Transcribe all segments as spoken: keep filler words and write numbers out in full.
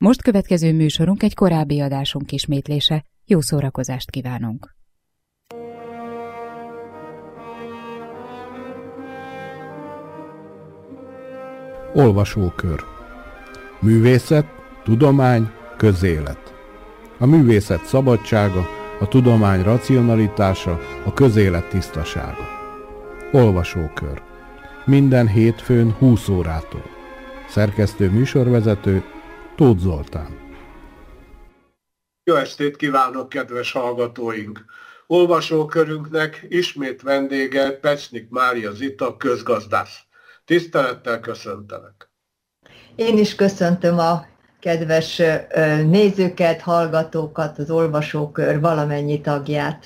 Most következő műsorunk egy korábbi adásunk ismétlése. Jó szórakozást kívánunk! Olvasókör. Művészet, tudomány, közélet. A művészet szabadsága, a tudomány racionalitása, a közélet tisztasága. Olvasókör. Minden hétfőn húsz órától. Szerkesztő műsorvezető Tóth Zoltán. Jó estét kívánok, kedves hallgatóink! Olvasókörünknek ismét vendége Pecsnik Mária Zita, közgazdász. Tisztelettel köszöntelek! Én is köszöntöm a kedves nézőket, hallgatókat, az olvasókör valamennyi tagját.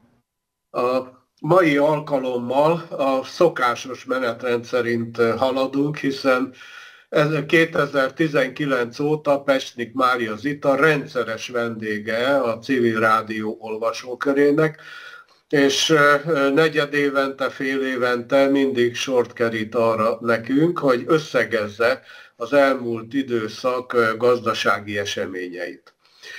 A mai alkalommal a szokásos menetrend szerint haladunk, hiszen kétezer-tizenkilenc óta Pecsnik Mária Zita rendszeres vendége a Civil Rádió olvasókörének, és negyedévente, fél évente mindig sort kerít arra nekünk, hogy összegezze az elmúlt időszak gazdasági eseményeit.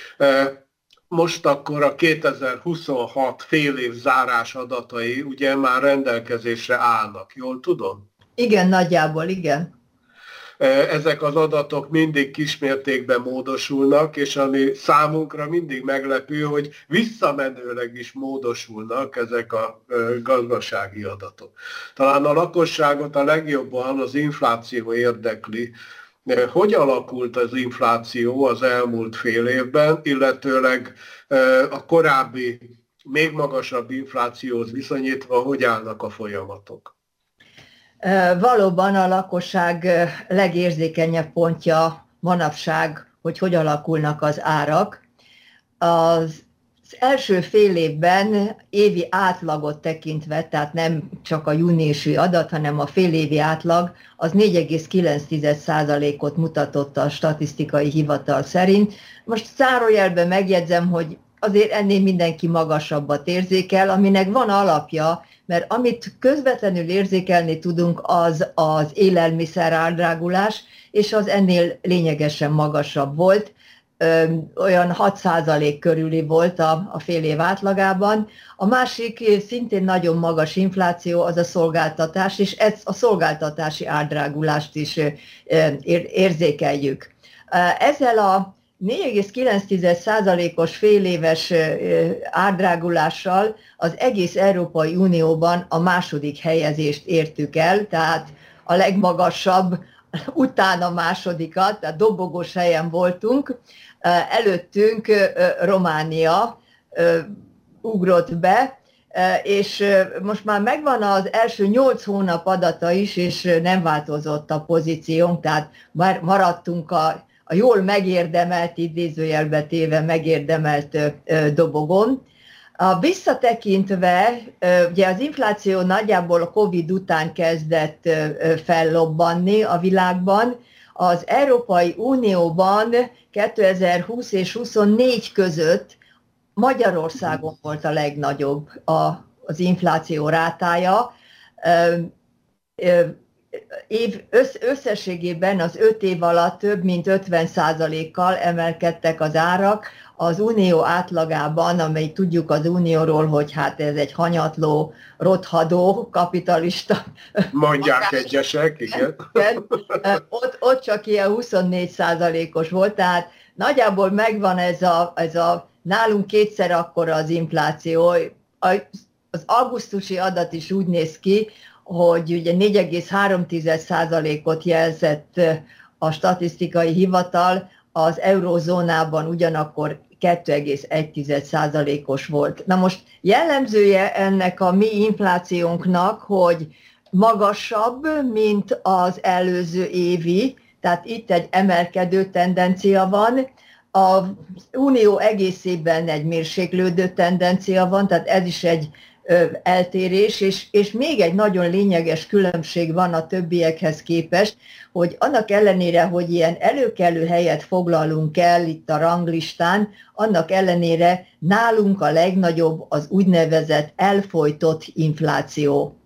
Most akkor a kétezer-huszonhat fél év zárás adatai ugye már rendelkezésre állnak, jól tudom? Igen, nagyjából igen. Ezek az adatok mindig kismértékben módosulnak, és ami számunkra mindig meglepő, hogy visszamenőleg is módosulnak ezek a gazdasági adatok. Talán a lakosságot a legjobban az infláció érdekli. Hogy alakult az infláció az elmúlt fél évben, illetőleg a korábbi, még magasabb inflációhoz viszonyítva, hogy állnak a folyamatok? Valóban a lakosság legérzékenyebb pontja manapság, hogy hogy alakulnak az árak. Az első fél évben évi átlagot tekintve, tehát nem csak a júniusi adat, hanem a fél évi átlag, az négy egész kilenc százalékot mutatott a statisztikai hivatal szerint. Most zárójelben megjegyzem, hogy azért ennél mindenki magasabbat érzékel, aminek van alapja, mert amit közvetlenül érzékelni tudunk, az az élelmiszer árdrágulás, és az ennél lényegesen magasabb volt, olyan hat százalék körüli volt a, a fél év átlagában. A másik szintén nagyon magas infláció az a szolgáltatás, és ez a szolgáltatási árdrágulást is érzékeljük. Ezzel a négy egész kilenc százalékos féléves árdrágulással az egész Európai Unióban a második helyezést értük el, tehát a legmagasabb, utána másodikat, tehát dobogós helyen voltunk. Előttünk Románia ugrott be, és most már megvan az első nyolc hónap adata is, és nem változott a pozíciónk, tehát már maradtunk a a jól megérdemelt, idézőjelbe téve megérdemelt dobogon. A visszatekintve, ugye az infláció nagyjából a Covid után kezdett fellobbanni a világban. Az Európai Unióban kétezer-húsz és huszonnégy között Magyarországon volt a legnagyobb az infláció rátája. Év, összességében az öt év alatt több mint ötven százalékkal emelkedtek az árak. Az unió átlagában, amely tudjuk az unióról, hogy hát ez egy hanyatló, rothadó, kapitalista. Mondják magás, egyesek, igen. igen ott, ott csak ilyen huszonnégy százalékos volt, tehát nagyjából megvan ez a, ez a nálunk kétszer akkora az infláció. Az augusztusi adat is úgy néz ki, hogy ugye négy egész három százalékot jelzett a statisztikai hivatal, az eurózónában ugyanakkor kettő egész egy százalékos volt. Na most jellemzője ennek a mi inflációnknak, hogy magasabb, mint az előző évi, tehát itt egy emelkedő tendencia van, az unió egészében egy mérséklődő tendencia van, tehát ez is egy eltérés, és, és még egy nagyon lényeges különbség van a többiekhez képest, hogy annak ellenére, hogy ilyen előkelő helyet foglalunk el itt a ranglistán, annak ellenére nálunk a legnagyobb az úgynevezett elfojtott infláció.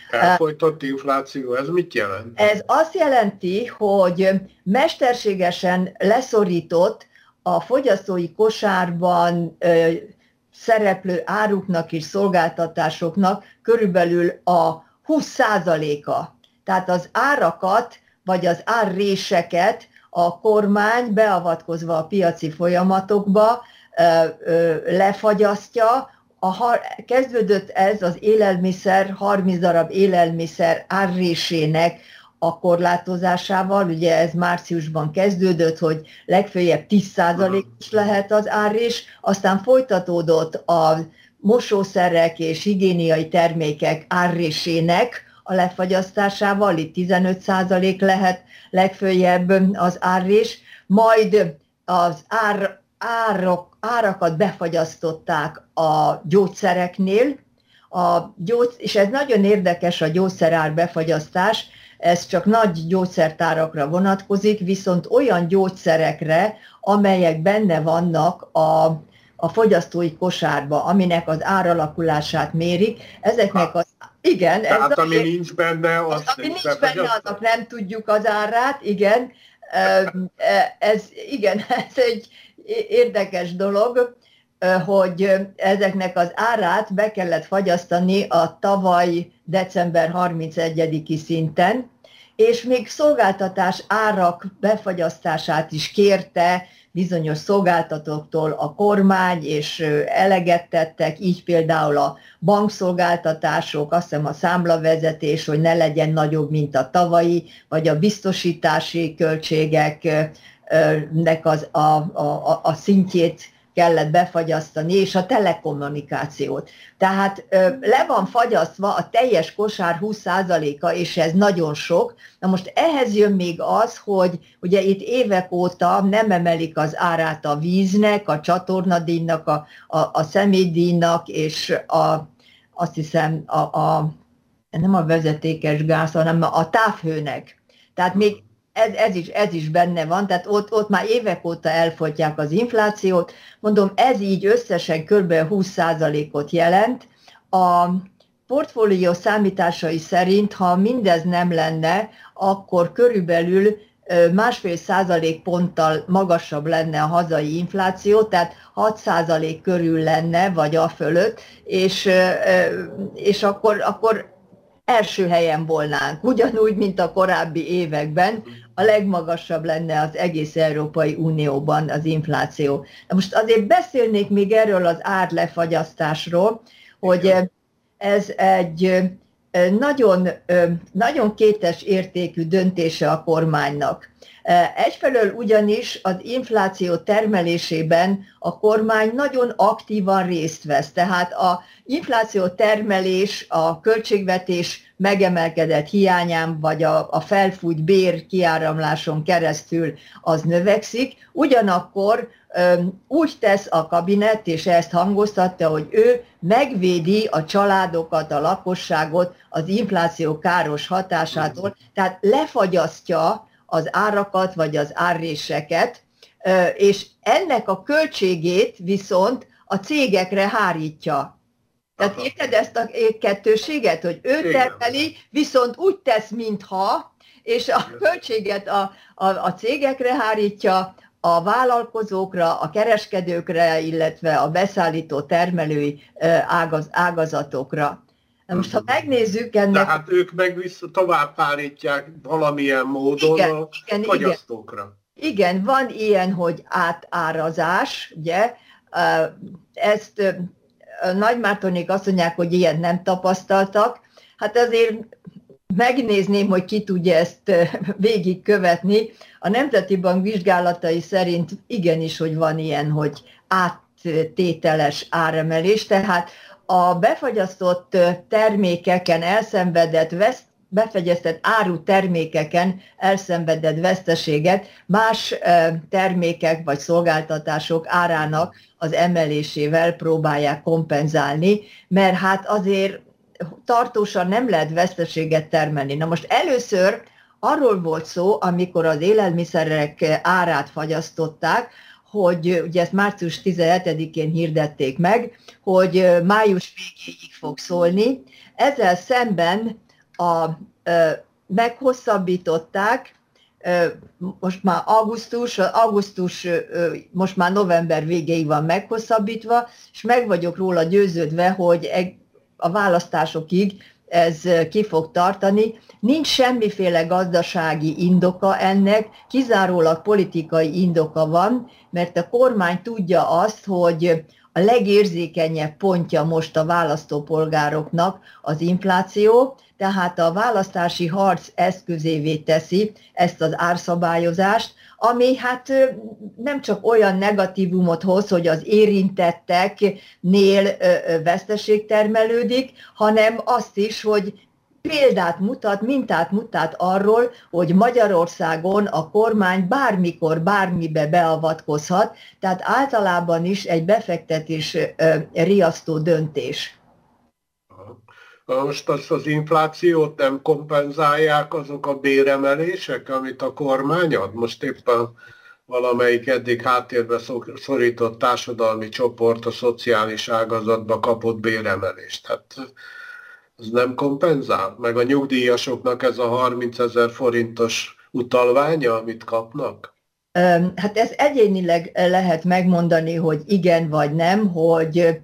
Elfolytott infláció, ez mit jelent? Ez azt jelenti, hogy mesterségesen leszorított a fogyasztói kosárban ö, szereplő áruknak és szolgáltatásoknak körülbelül a húsz százaléka. Tehát az árakat, vagy az árréseket a kormány beavatkozva a piaci folyamatokba ö, ö, lefagyasztja. A, kezdődött ez az élelmiszer, harminc darab élelmiszer árrésének a korlátozásával, ugye ez márciusban kezdődött, hogy legfeljebb tíz százalékos lehet az árrés, aztán folytatódott a mosószerek és higiéniai termékek árrésének a lefagyasztásával, itt tizenöt százalék lehet legfeljebb az árrés, majd az ár, árok, árakat befagyasztották a gyógyszereknél, a gyógy, és ez nagyon érdekes a gyógyszerár befagyasztás, ez csak nagy gyógyszertárakra vonatkozik, viszont olyan gyógyszerekre, amelyek benne vannak a, a fogyasztói kosárba, aminek az áralakulását mérik, ezeknek az... Igen, tehát ez ami a, nincs benne, azt az, ami nincs benne, azok nem tudjuk az árát, igen. Ez, igen, ez egy érdekes dolog, hogy ezeknek az árát be kellett fagyasztani a tavaly december harmincegyediki szinten, és még szolgáltatás árak befagyasztását is kérte bizonyos szolgáltatóktól a kormány, és eleget tettek, így például a bankszolgáltatások, azt hiszem a számlavezetés, hogy ne legyen nagyobb, mint a tavalyi, vagy a biztosítási költségeknek az, a, a, a szintjét kellett befagyasztani, és a telekommunikációt. Tehát le van fagyasztva a teljes kosár húsz százaléka, és ez nagyon sok. Na most ehhez jön még az, hogy ugye itt évek óta nem emelik az árát a víznek, a csatornadíjnak, a, a, a személydíjnak, és a, azt hiszem a, a, nem a vezetékes gáz, hanem a távhőnek. Tehát még Ez, ez, is, ez is benne van, tehát ott, ott már évek óta elfogyják az inflációt. Mondom, ez így összesen kb. húsz százalékot jelent. A portfólió számításai szerint, ha mindez nem lenne, akkor körülbelül másfél százalék ponttal magasabb lenne a hazai infláció, tehát hat százalék körül lenne, vagy a fölött, és, és akkor, akkor első helyen volnánk, ugyanúgy, mint a korábbi években, a legmagasabb lenne az egész Európai Unióban az infláció. De most azért beszélnék még erről az árlefagyasztásról, hogy ez egy nagyon, nagyon kétes értékű döntése a kormánynak. Egyfelől ugyanis az infláció termelésében a kormány nagyon aktívan részt vesz, tehát az infláció termelés a költségvetés megemelkedett hiányán, vagy a, a felfújt bér kiáramláson keresztül az növekszik, ugyanakkor öm, úgy tesz a kabinet, és ezt hangoztatta, hogy ő megvédi a családokat, a lakosságot az infláció káros hatásától, tehát lefagyasztja az árakat, vagy az árréseket, és ennek a költségét viszont a cégekre hárítja. Tehát érted ezt a kettőséget, hogy ő termeli, viszont úgy tesz, mintha, és a költséget a, a, a cégekre hárítja, a vállalkozókra, a kereskedőkre, illetve a beszállító termelői ágaz, ágazatokra. Na most, ha megnézzük ennek... Tehát ők meg vissza tovább állítják valamilyen módon igen, a igen, fogyasztókra. Igen. igen, van ilyen, hogy átárazás, ugye, ezt Nagymártonék azt mondják, hogy ilyet nem tapasztaltak. Hát azért megnézném, hogy ki tudja ezt végigkövetni. A Nemzeti Bank vizsgálatai szerint igenis, hogy van ilyen, hogy áttételes áremelés, tehát a befagyasztott termékeken elszenvedett veszt, befagyasztott áru termékeken elszenvedett veszteséget más termékek vagy szolgáltatások árának az emelésével próbálják kompenzálni, mert hát azért tartósan nem lehet veszteséget termelni. Na most először arról volt szó, amikor az élelmiszerek árát fagyasztották, hogy ugye ezt március tizenhetedikén hirdették meg, hogy május végéig fog szólni. Ezzel szemben a, meghosszabbították, most már augusztus, augusztus most már november végéig van meghosszabbítva, és meg vagyok róla győződve, hogy a választásokig ez ki fog tartani. Nincs semmiféle gazdasági indoka ennek, kizárólag politikai indoka van, mert a kormány tudja azt, hogy a legérzékenyebb pontja most a választópolgároknak az infláció, tehát a választási harc eszközévé teszi ezt az árszabályozást, ami hát nem csak olyan negatívumot hoz, hogy az érintetteknél veszteség termelődik, hanem azt is, hogy példát mutat, mintát mutat arról, hogy Magyarországon a kormány bármikor, bármibe beavatkozhat, tehát általában is egy befektetés riasztó döntés. Most azt az inflációt nem kompenzálják azok a béremelések, amit a kormány ad? Most éppen valamelyik eddig háttérbe szorított társadalmi csoport a szociális ágazatba kapott béremelést. Hát ez nem kompenzál? Meg a nyugdíjasoknak ez a harmincezer forintos utalványa, amit kapnak? Hát ez egyénileg lehet megmondani, hogy igen vagy nem, hogy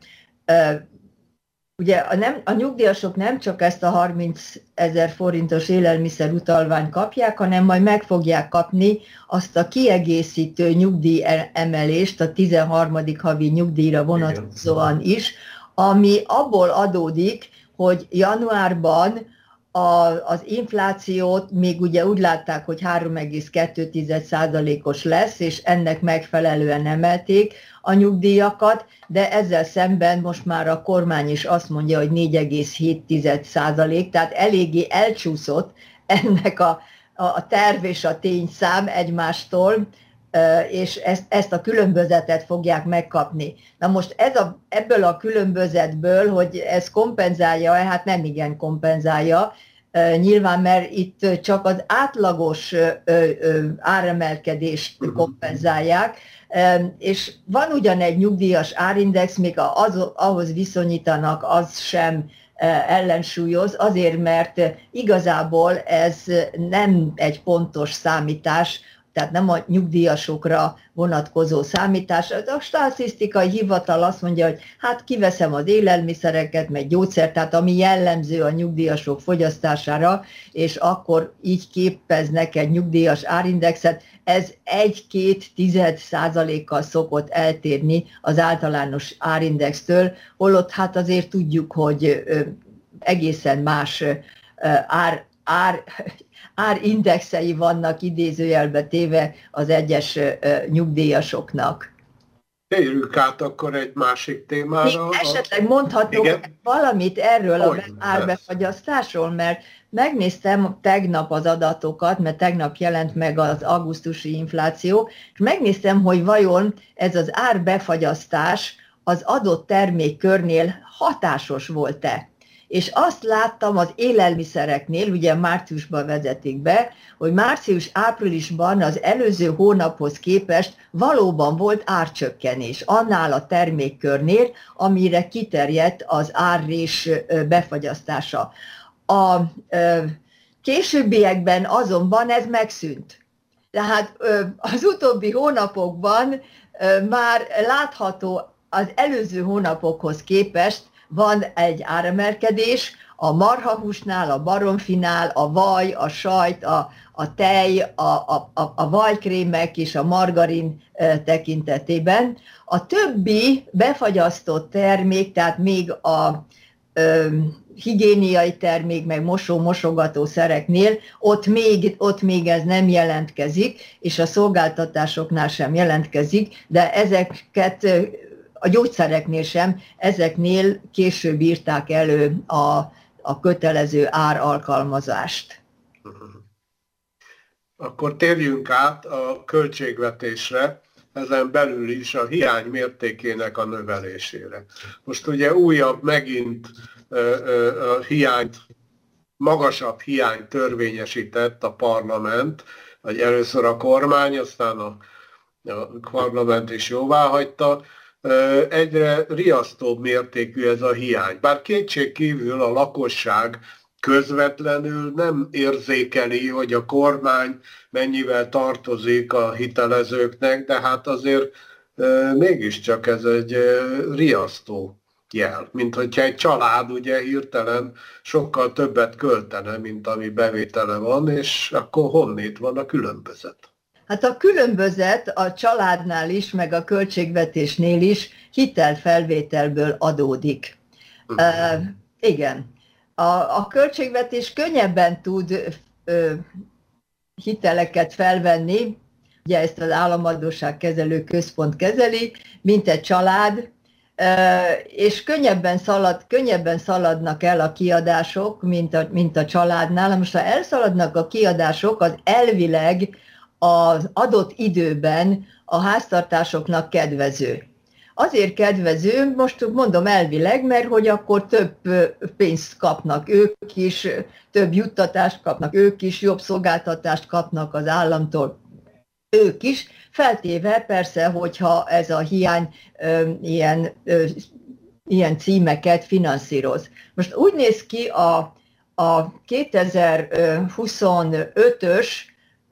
ugye a, nem, a nyugdíjasok nem csak ezt a harmincezer forintos élelmiszer utalványt kapják, hanem majd meg fogják kapni azt a kiegészítő nyugdíj emelést, a tizenharmadik havi nyugdíjra vonatkozóan is, ami abból adódik, hogy januárban a, az inflációt még ugye úgy látták, hogy három egész kettő százalékos lesz, és ennek megfelelően emelték a nyugdíjakat, de ezzel szemben most már a kormány is azt mondja, hogy négy egész hét százalék, tehát eléggé elcsúszott ennek a, a terv és a tényszám egymástól, és ezt, ezt a különbözetet fogják megkapni. Na most ez a, ebből a különbözetből, hogy ez kompenzálja-e, hát nem igen kompenzálja, nyilván, mert itt csak az átlagos áremelkedést kompenzálják, és van ugyan egy nyugdíjas árindex, még az, ahhoz viszonyítanak, az sem ellensúlyoz, azért, mert igazából ez nem egy pontos számítás, tehát nem a nyugdíjasokra vonatkozó számítás. A statisztikai hivatal azt mondja, hogy hát kiveszem az élelmiszereket, meg gyógyszert, tehát ami jellemző a nyugdíjasok fogyasztására, és akkor így képeznek egy nyugdíjas árindexet. Ez egy-két tized százalékkal szokott eltérni az általános árindextől, holott hát azért tudjuk, hogy egészen más ár, ár árindexei vannak idézőjelbe téve az egyes nyugdíjasoknak. Térjünk át akkor egy másik témára. Még esetleg mondhatok igen? valamit erről az árbefagyasztásról, mert megnéztem tegnap az adatokat, mert tegnap jelent meg az augusztusi infláció, és megnéztem, hogy vajon ez az árbefagyasztás az adott termékkörnél hatásos volt-e. És azt láttam az élelmiszereknél, ugye márciusban vezetik be, hogy március-áprilisban az előző hónaphoz képest valóban volt árcsökkenés annál a termékkörnél, amire kiterjedt az árrés befagyasztása. A későbbiekben azonban ez megszűnt. Tehát az utóbbi hónapokban már látható az előző hónapokhoz képest, van egy áremelkedés, a marhahúsnál, a baromfinál, a vaj, a sajt, a, a tej, a, a, a vajkrémek és a margarin tekintetében. A többi befagyasztott termék, tehát még a ö, higiéniai termék, meg mosó-mosogató szereknél, ott még, ott még ez nem jelentkezik, és a szolgáltatásoknál sem jelentkezik, de ezeket a gyógyszereknél sem, ezeknél később írták elő a, a kötelező áralkalmazást. Akkor térjünk át a költségvetésre, ezen belül is a hiány mértékének a növelésére. Most ugye újabb megint a hiányt, magasabb hiányt törvényesített a parlament, vagy először a kormány, aztán a, a parlament is jóváhagyta. Egyre riasztóbb mértékű ez a hiány. Bár kétség kívül a lakosság közvetlenül nem érzékeli, hogy a kormány mennyivel tartozik a hitelezőknek, de hát azért e, mégiscsak ez egy e, riasztó jel, mint hogyha egy család ugye hirtelen sokkal többet költene, mint ami bevétele van, és akkor honnét van a különbözet? Hát a különbözet a családnál is, meg a költségvetésnél is hitelfelvételből adódik. Uh, igen. A, a költségvetés könnyebben tud ö, hiteleket felvenni, ugye ezt az államadósságkezelő központ kezeli, mint egy család, ö, és könnyebben, szalad, könnyebben szaladnak el a kiadások, mint a, mint a családnál. Most ha elszaladnak a kiadások, az elvileg az adott időben a háztartásoknak kedvező. Azért kedvező, most mondom elvileg, mert hogy akkor több pénzt kapnak ők is, több juttatást kapnak ők is, jobb szolgáltatást kapnak az államtól ők is, feltéve persze, hogyha ez a hiány ö, ilyen, ö, ilyen címeket finanszíroz. Most úgy néz ki a, a kétezer-huszonötös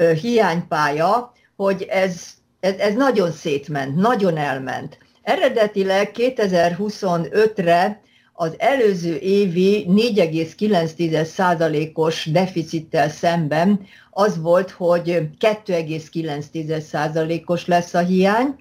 hiánypálya, hogy ez, ez, ez nagyon szétment, nagyon elment. Eredetileg kétezer-huszonötre az előző évi négy egész kilenc százalékos deficittel szemben az volt, hogy két egész kilenc százalékos lesz a hiány,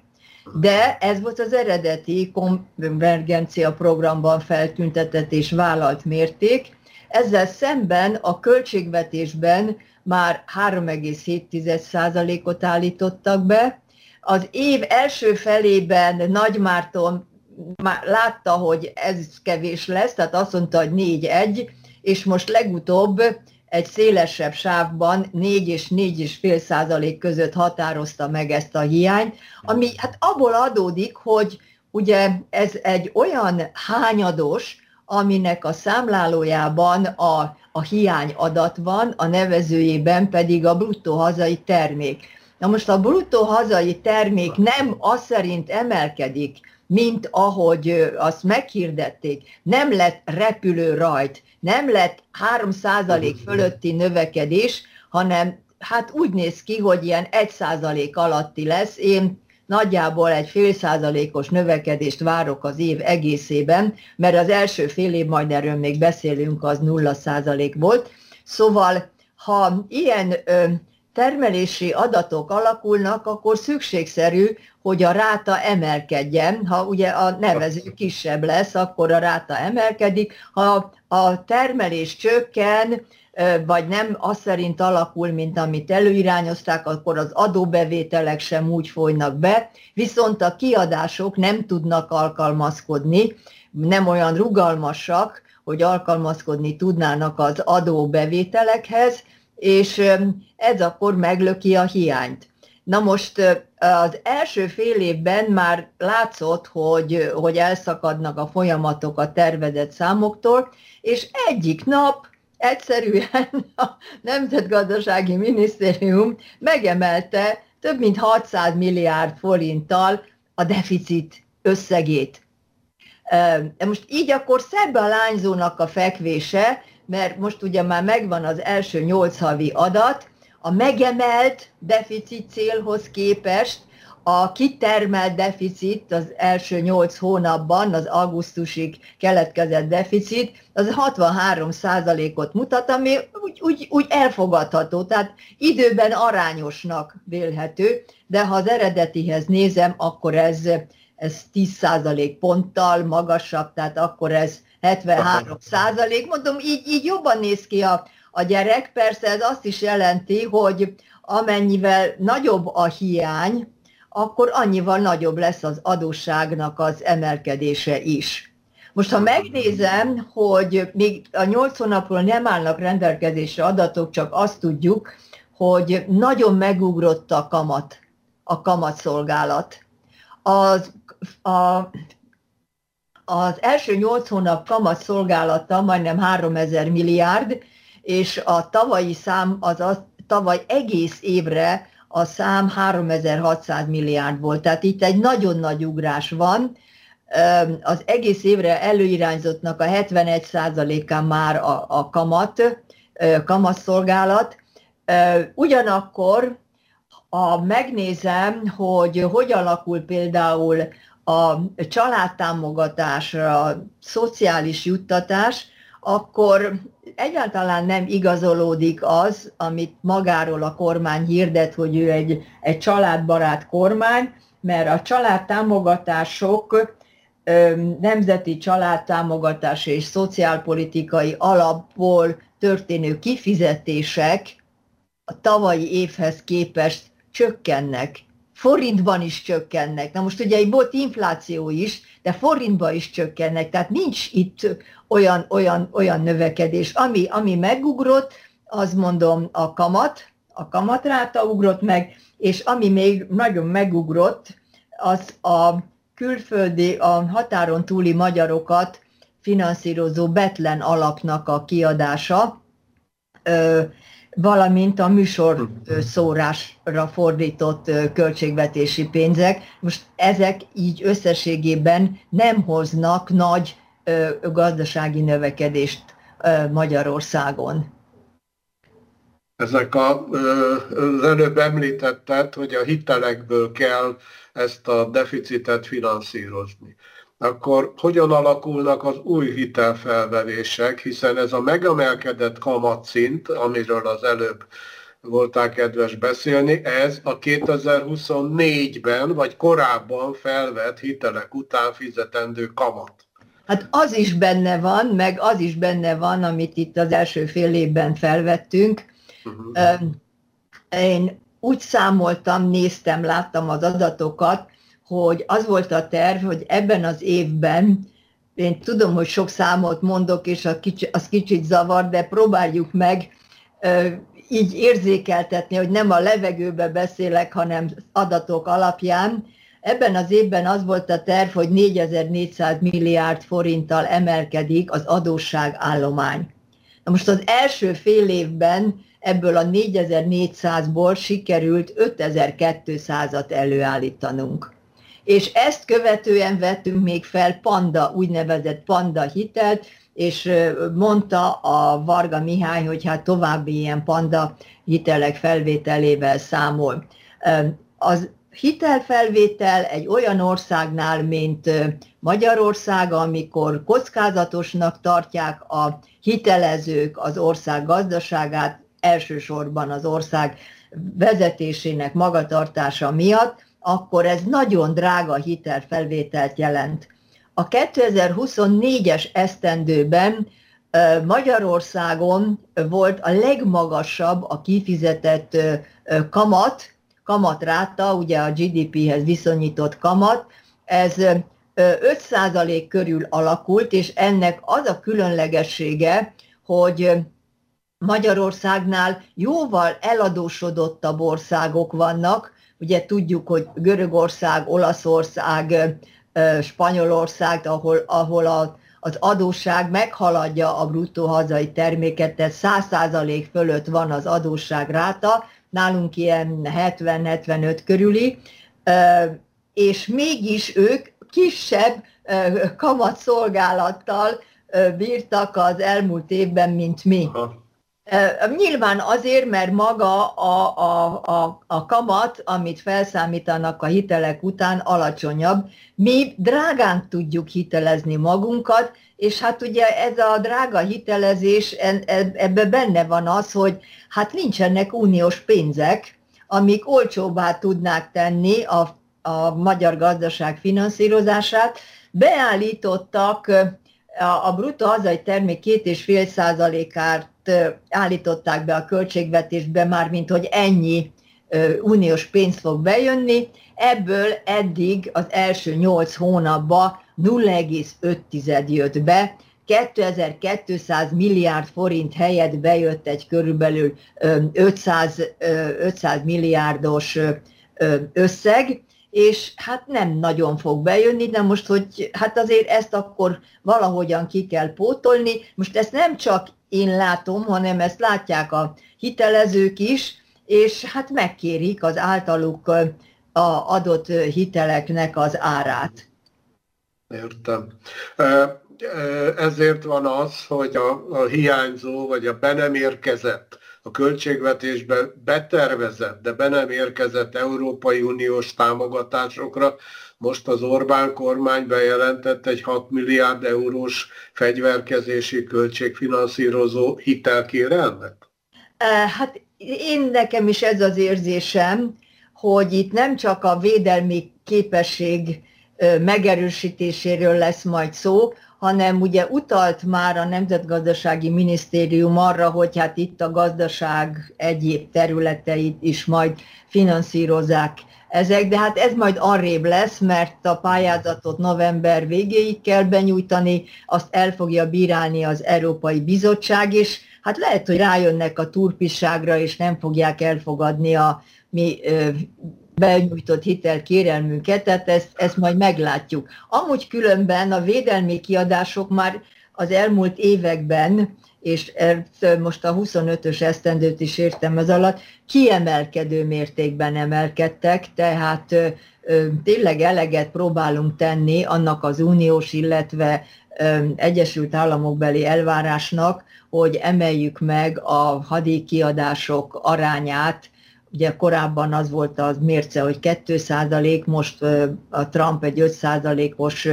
de ez volt az eredeti konvergencia programban feltüntetett és vállalt mérték. Ezzel szemben a költségvetésben már három egész hét százalékot állítottak be. Az év első felében Nagy Márton már látta, hogy ez kevés lesz, tehát azt mondta, hogy négy egy, és most legutóbb egy szélesebb sávban négy és négy egész öt százalék között határozta meg ezt a hiányt, ami hát abból adódik, hogy ugye ez egy olyan hányados, aminek a számlálójában a, a hiány adat van, a nevezőjében pedig a bruttó hazai termék. Na most a bruttó hazai termék nem az szerint emelkedik, mint ahogy azt meghirdették, nem lett repülő rajt, nem lett három százalék fölötti növekedés, hanem hát úgy néz ki, hogy ilyen egy százalék alatti lesz. Én nagyjából egy fél százalékos növekedést várok az év egészében, mert az első fél év, majd erről még beszélünk, az nulla százalék volt. Szóval, ha ilyen ö, termelési adatok alakulnak, akkor szükségszerű, hogy a ráta emelkedjen. Ha ugye a nevező kisebb lesz, akkor a ráta emelkedik. Ha a termelés csökken, vagy nem az szerint alakul, mint amit előirányozták, akkor az adóbevételek sem úgy folynak be, viszont a kiadások nem tudnak alkalmazkodni, nem olyan rugalmasak, hogy alkalmazkodni tudnának az adóbevételekhez, és ez akkor meglöki a hiányt. Na most az első fél évben már látszott, hogy, hogy elszakadnak a folyamatok a tervezett számoktól, és egyik nap egyszerűen a Nemzetgazdasági Minisztérium megemelte több mint hatszáz milliárd forinttal a deficit összegét. Most így akkor szebb a lányzónak a fekvése, mert most ugye már megvan az első nyolc havi adat, a megemelt deficit célhoz képest a kitermelt deficit az első nyolc hónapban, az augusztusig keletkezett deficit, az hatvanhárom százalékot mutat, ami úgy, úgy, úgy elfogadható, tehát időben arányosnak vélhető, de ha az eredetihez nézem, akkor ez, ez tíz százalék ponttal magasabb, tehát akkor ez hetvenhárom százalék. Mondom, így, így jobban néz ki a, a gyerek, persze ez azt is jelenti, hogy amennyivel nagyobb a hiány, akkor annyival nagyobb lesz az adósságnak az emelkedése is. Most ha megnézem, hogy még a nyolc hónapról nem állnak rendelkezésre adatok, csak azt tudjuk, hogy nagyon megugrott a kamat, a kamatszolgálat. Az, a, az első nyolc hónap kamatszolgálata majdnem háromezer milliárd, és a tavalyi szám, az a tavaly egész évre a szám háromezer-hatszáz milliárd volt. Tehát itt egy nagyon nagy ugrás van. az egész évre előirányzottnak a hetvenegy százalékán már a, a kamat, kamatszolgálat. Ugyanakkor, ha megnézem, hogy hogy alakul például a családtámogatás, a szociális juttatás, akkor egyáltalán nem igazolódik az, amit magáról a kormány hirdet, hogy ő egy, egy családbarát kormány, mert a családtámogatások, nemzeti családtámogatás és szociálpolitikai alapból történő kifizetések a tavalyi évhez képest csökkennek. Forintban is csökkennek. Na most ugye itt volt infláció is, de forintban is csökkennek, tehát nincs itt olyan, olyan, olyan növekedés. Ami, ami megugrott, az mondom a kamat, a kamatráta ugrott meg, és ami még nagyon megugrott, az a külföldi, a határon túli magyarokat finanszírozó Betlen alapnak a kiadása, valamint a műsor szórásra fordított költségvetési pénzek. Most ezek így összességében nem hoznak nagy gazdasági növekedést Magyarországon. Ezek a, az előbb említetted, hogy a hitelekből kell ezt a deficitet finanszírozni. Akkor hogyan alakulnak az új hitelfelvevések, hiszen ez a megemelkedett kamatszint, amiről az előbb voltál kedves beszélni, ez a kétezer-huszonnégyben vagy korábban felvett hitelek után fizetendő kamat. Hát az is benne van, meg az is benne van, amit itt az első fél évben felvettünk. Uh-huh. Én úgy számoltam, néztem, láttam az adatokat, hogy az volt a terv, hogy ebben az évben, én tudom, hogy sok számot mondok, és az kicsit zavar, de próbáljuk meg így érzékeltetni, hogy nem a levegőbe beszélek, hanem adatok alapján. Ebben az évben az volt a terv, hogy négyezer-négyszáz milliárd forinttal emelkedik az adósságállomány. Na most az első fél évben ebből a négyezer-négyszázból sikerült ötezer-kétszázat előállítanunk. És ezt követően vettünk még fel panda, úgynevezett panda hitelt, és mondta a Varga Mihály, hogy hát további ilyen panda hitelek felvételével számol. Az hitelfelvétel egy olyan országnál, mint Magyarország, amikor kockázatosnak tartják a hitelezők az ország gazdaságát, elsősorban az ország vezetésének magatartása miatt, akkor ez nagyon drága hitelfelvételt jelent. A kétezer-huszonnégyes esztendőben Magyarországon volt a legmagasabb a kifizetett kamat, kamatráta, ugye a gé dé péhez viszonyított kamat, ez öt százalék körül alakult, és ennek az a különlegessége, hogy Magyarországnál jóval eladósodottabb országok vannak, ugye tudjuk, hogy Görögország, Olaszország, Spanyolország, ahol, ahol a, az adósság meghaladja a bruttó hazai terméket, tehát száz százalék fölött van az adósságráta, nálunk ilyen hetven-hetvenöt körüli, és mégis ők kisebb kamatszolgálattal bírtak az elmúlt évben, mint mi. Nyilván azért, mert maga a, a, a, a kamat, amit felszámítanak a hitelek után, alacsonyabb. Mi drágán tudjuk hitelezni magunkat, és hát ugye ez a drága hitelezés, ebben benne van az, hogy hát nincsenek uniós pénzek, amik olcsóbbá tudnák tenni a, a magyar gazdaság finanszírozását. Beállítottak a, a bruttó hazai termék két egész öt százalékát állították be a költségvetésbe, mármint hogy ennyi uniós pénz fog bejönni, ebből eddig az első nyolc hónapban nulla egész öt jött be, kétezer-kétszáz milliárd forint helyett bejött egy körülbelül ötszáz, ötszáz milliárdos összeg, és hát nem nagyon fog bejönni, de most, hogy hát azért ezt akkor valahogyan ki kell pótolni. Most ezt nem csak én látom, hanem ezt látják a hitelezők is, és hát megkérik az általuk a adott hiteleknek az árát. Értem. Ezért van az, hogy a, a hiányzó, vagy a be nem érkezett, a költségvetésbe betervezett, de be nem érkezett Európai Uniós támogatásokra most az Orbán kormány bejelentett egy hat milliárd eurós fegyverkezési költségfinanszírozó hitelkérelmet? Hát én nekem is ez az érzésem, hogy itt nem csak a védelmi képesség megerősítéséről lesz majd szó, hanem ugye utalt már a Nemzetgazdasági Minisztérium arra, hogy hát itt a gazdaság egyéb területeit is majd finanszírozzák ezek, de hát ez majd arrébb lesz, mert a pályázatot november végéig kell benyújtani, azt el fogja bírálni az Európai Bizottság, és hát lehet, hogy rájönnek a turpisságra, és nem fogják elfogadni a mi benyújtott hitelkérelmünket, tehát ezt, ezt majd meglátjuk. Amúgy különben a védelmi kiadások már az elmúlt években, és most a huszonötös esztendőt is értem az alatt, kiemelkedő mértékben emelkedtek, tehát tényleg eleget próbálunk tenni annak az uniós, illetve Egyesült Államokbeli elvárásnak, hogy emeljük meg a hadikiadások arányát. Ugye korábban az volt az mérce, hogy két százalék, most a Trump egy öt százalékos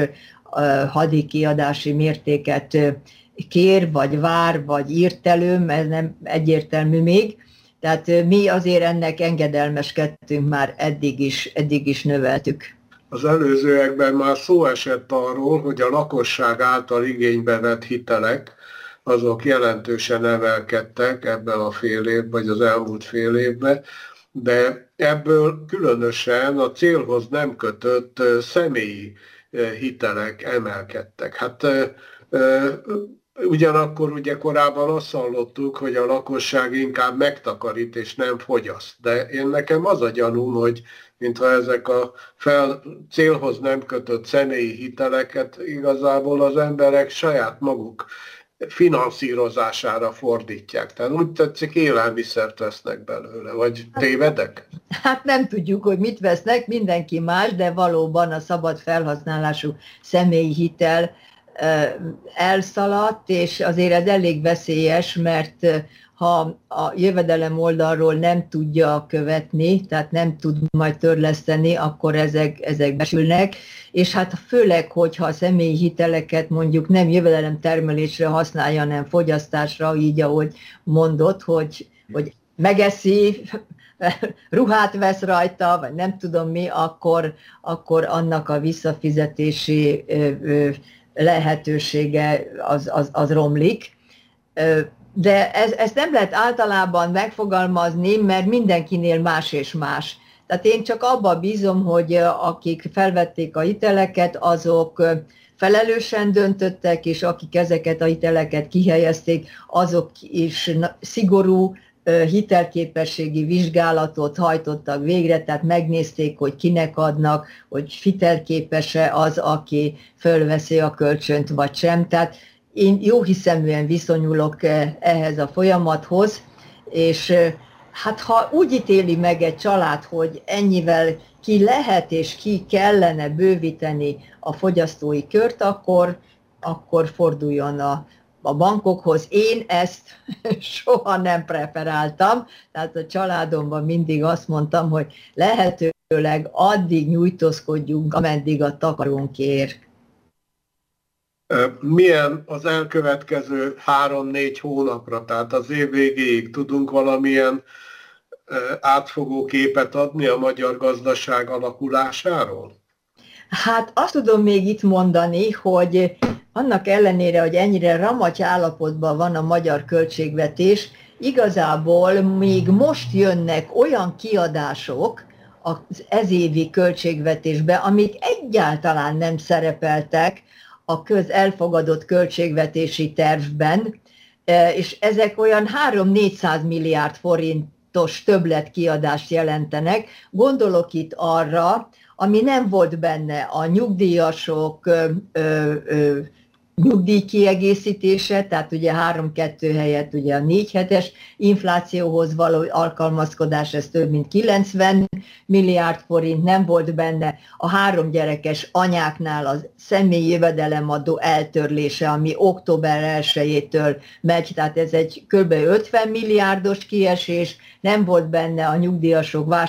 hadikiadási mértéket kér, vagy vár, vagy írt elő, ez nem egyértelmű még. Tehát mi azért ennek engedelmeskedtünk, már eddig is, eddig is növeltük. Az előzőekben már szó esett arról, hogy a lakosság által igénybe vett hitelek, azok jelentősen emelkedtek ebben a fél évben, vagy az elmúlt fél évben, de ebből különösen a célhoz nem kötött személyi hitelek emelkedtek. Hát ugyanakkor ugye korábban azt hallottuk, hogy a lakosság inkább megtakarít és nem fogyaszt. De én nekem az a gyanúm, hogy mintha ezek a fel, célhoz nem kötött személyi hiteleket igazából az emberek saját maguk finanszírozására fordítják. Tehát úgy tetszik, élelmiszert vesznek belőle, vagy tévedek? Hát nem tudjuk, hogy mit vesznek, mindenki más, de valóban a szabad felhasználású személyi hitel elszaladt, és azért ez elég veszélyes, mert ha a jövedelem oldalról nem tudja követni, tehát nem tud majd törleszteni, akkor ezek, ezek besülnek, és hát főleg, hogyha a személyi hiteleket mondjuk nem jövedelem termelésre használja, hanem fogyasztásra, így ahogy mondott, hogy, hogy megeszi, ruhát vesz rajta, vagy nem tudom mi, akkor, akkor annak a visszafizetési lehetősége az, az, az romlik. De ez, ezt nem lehet általában megfogalmazni, mert mindenkinél más és más. Tehát én csak abba bízom, hogy akik felvették a hiteleket, azok felelősen döntöttek, és akik ezeket a hiteleket kihelyezték, azok is szigorú hitelképességi vizsgálatot hajtottak végre, tehát megnézték, hogy kinek adnak, hogy hitelképes-e az, aki fölveszi a kölcsönt, vagy sem. Tehát én jóhiszeműen viszonyulok ehhez a folyamathoz, és hát ha úgy ítéli meg egy család, hogy ennyivel ki lehet és ki kellene bővíteni a fogyasztói kört, akkor, akkor forduljon a, a bankokhoz. Én ezt soha nem preferáltam, tehát a családomban mindig azt mondtam, hogy lehetőleg addig nyújtózkodjunk, ameddig a takarunk ér. Milyen az elkövetkező három-négy hónapra, tehát az év végéig tudunk valamilyen átfogó képet adni a magyar gazdaság alakulásáról? Hát azt tudom még itt mondani, hogy annak ellenére, hogy ennyire ramaty állapotban van a magyar költségvetés, igazából még most jönnek olyan kiadások az ezévi költségvetésbe, amik egyáltalán nem szerepeltek a köz elfogadott költségvetési tervben, és ezek olyan három-négyszáz milliárd forintos többletkiadást jelentenek. Gondolok itt arra, ami nem volt benne, a nyugdíjasok ö, ö, nyugdíj kiegészítése, tehát ugye három kettő helyett ugye a négy hetes inflációhoz való alkalmazkodás, ez több mint kilencven milliárd forint, nem volt benne a három gyerekes anyáknál az személyi jövedelemadó eltörlése, ami október elsejétől megy, tehát ez egy kb. ötven milliárdos kiesés, nem volt benne a nyugdíjasok